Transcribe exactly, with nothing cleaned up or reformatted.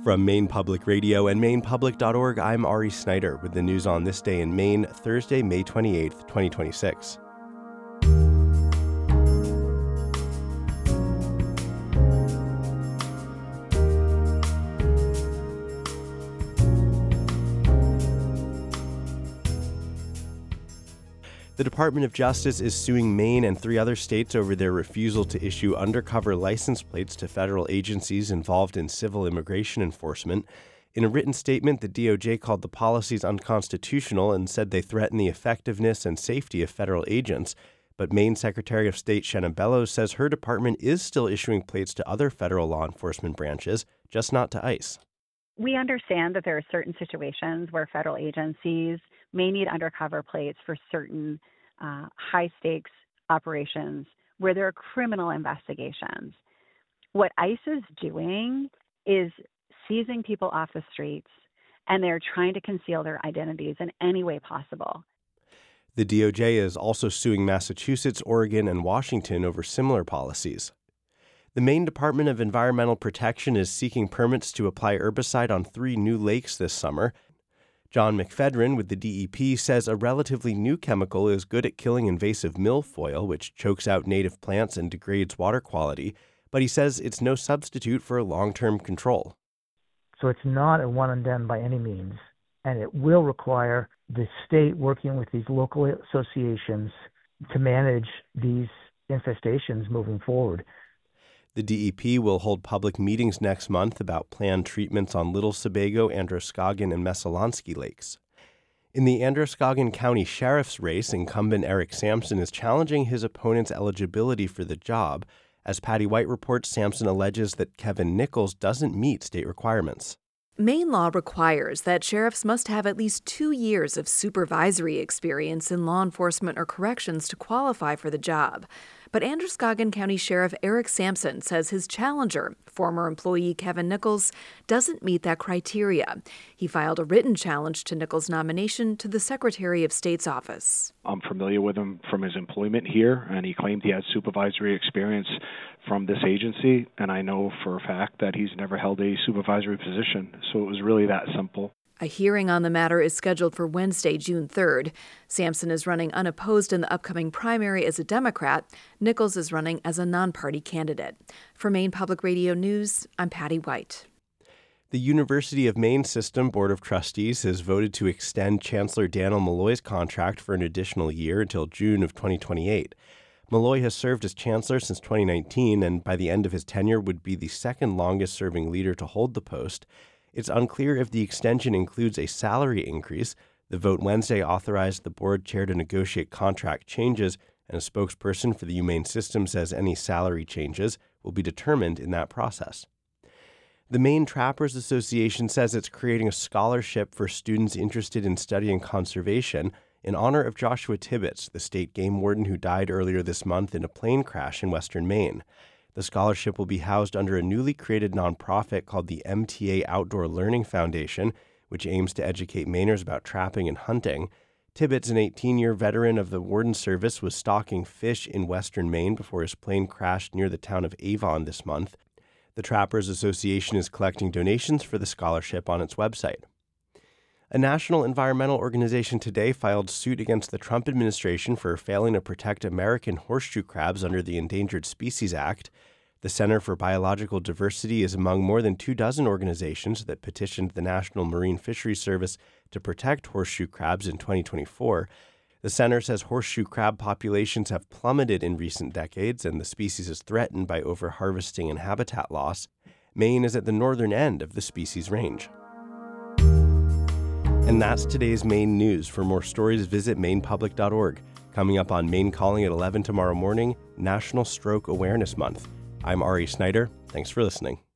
From Maine Public Radio and Maine Public dot org, I'm Ari Snyder with the news on this day in Maine, Thursday, May twenty-eighth, twenty twenty-six. The Department of Justice is suing Maine and three other states over their refusal to issue undercover license plates to federal agencies involved in civil immigration enforcement. In a written statement, the D O J called the policies unconstitutional and said they threaten the effectiveness and safety of federal agents. But Maine Secretary of State Shenna Bellows says her department is still issuing plates to other federal law enforcement branches, just not to ICE. We understand that there are certain situations where federal agencies may need undercover plates for certain uh, high-stakes operations where there are criminal investigations. What ICE is doing is seizing people off the streets, and they're trying to conceal their identities in any way possible. The D O J is also suing Massachusetts, Oregon, and Washington over similar policies. The Maine Department of Environmental Protection is seeking permits to apply herbicide on three new lakes this summer. John McFedrin with the D E P says a relatively new chemical is good at killing invasive milfoil, which chokes out native plants and degrades water quality, but he says it's no substitute for long-term control. So it's not a one and done by any means, and it will require the state working with these local associations to manage these infestations moving forward. The D E P will hold public meetings next month about planned treatments on Little Sebago, Androscoggin, and Messalonskee lakes. In the Androscoggin County Sheriff's race, incumbent Eric Sampson is challenging his opponent's eligibility for the job. As Patty White reports, Sampson alleges that Kevin Nichols doesn't meet state requirements. Maine law requires that sheriffs must have at least two years of supervisory experience in law enforcement or corrections to qualify for the job. But Androscoggin County Sheriff Eric Sampson says his challenger, former employee Kevin Nichols, doesn't meet that criteria. He filed a written challenge to Nichols' nomination to the Secretary of State's office. I'm familiar with him from his employment here, and he claimed he had supervisory experience from this agency, and I know for a fact that he's never held a supervisory position, so it was really that simple. A hearing on the matter is scheduled for Wednesday, June third. Sampson is running unopposed in the upcoming primary as a Democrat. Nichols is running as a non-party candidate. For Maine Public Radio News, I'm Patty White. The University of Maine System Board of Trustees has voted to extend Chancellor Daniel Malloy's contract for an additional year until June of twenty twenty-eight. Malloy has served as chancellor since twenty nineteen and by the end of his tenure would be the second longest-serving leader to hold the post. It's unclear if the extension includes a salary increase. The vote Wednesday authorized the board chair to negotiate contract changes, and a spokesperson for the UMaine system says any salary changes will be determined in that process. The Maine Trappers Association says it's creating a scholarship for students interested in studying conservation in honor of Joshua Tibbetts, the state game warden who died earlier this month in a plane crash in western Maine. The scholarship will be housed under a newly created nonprofit called the M T A Outdoor Learning Foundation, which aims to educate Mainers about trapping and hunting. Tibbetts, an eighteen-year veteran of the Warden Service, was stalking fish in western Maine before his plane crashed near the town of Avon this month. The Trappers Association is collecting donations for the scholarship on its website. A national environmental organization today filed suit against the Trump administration for failing to protect American horseshoe crabs under the Endangered Species Act. The Center for Biological Diversity is among more than two dozen organizations that petitioned the National Marine Fisheries Service to protect horseshoe crabs in twenty twenty-four. The center says horseshoe crab populations have plummeted in recent decades and the species is threatened by overharvesting and habitat loss. Maine is at the northern end of the species range. And that's today's Maine news. For more stories, visit Maine Public dot org. Coming up on Maine Calling at eleven tomorrow morning, National Stroke Awareness Month. I'm Ari Snyder. Thanks for listening.